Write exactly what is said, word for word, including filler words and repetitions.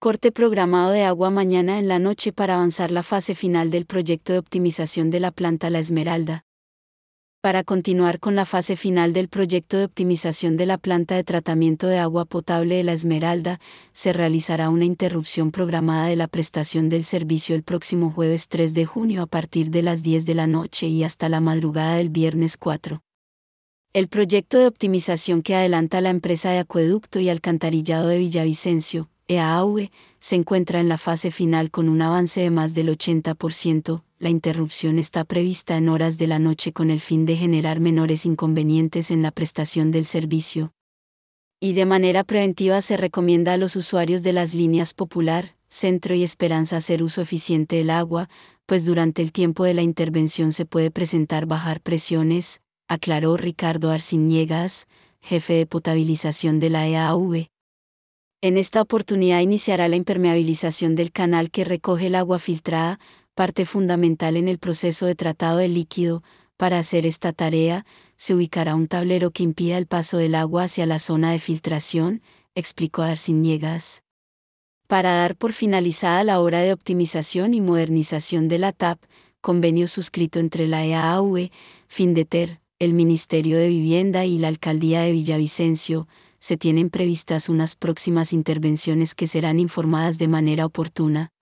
corte programado de agua mañana en la noche para avanzar la fase final del proyecto de optimización de la planta La Esmeralda. Para continuar con la fase final del proyecto de optimización de la planta de tratamiento de agua potable de La Esmeralda, se realizará una interrupción programada de la prestación del servicio el próximo jueves tres de junio a partir de las diez de la noche y hasta la madrugada del viernes cuatro. El proyecto de optimización que adelanta la empresa de acueducto y alcantarillado de Villavicencio, E A A V, se encuentra en la fase final con un avance de más del ochenta por ciento. La interrupción está prevista en horas de la noche con el fin de generar menores inconvenientes en la prestación del servicio. Y de manera preventiva se recomienda a los usuarios de las líneas Popular, Centro y Esperanza hacer uso eficiente del agua, pues durante el tiempo de la intervención se puede presentar bajar presiones, aclaró Ricardo Arciniegas, jefe de potabilización de la E A A V. En esta oportunidad iniciará la impermeabilización del canal que recoge el agua filtrada, parte fundamental en el proceso de tratado del líquido. Para hacer esta tarea, se ubicará un tablero que impida el paso del agua hacia la zona de filtración, explicó Arciniegas. Para dar por finalizada la obra de optimización y modernización de la T A P, convenio suscrito entre la E A A V, Findeter, el Ministerio de Vivienda y la Alcaldía de Villavicencio, se tienen previstas unas próximas intervenciones que serán informadas de manera oportuna.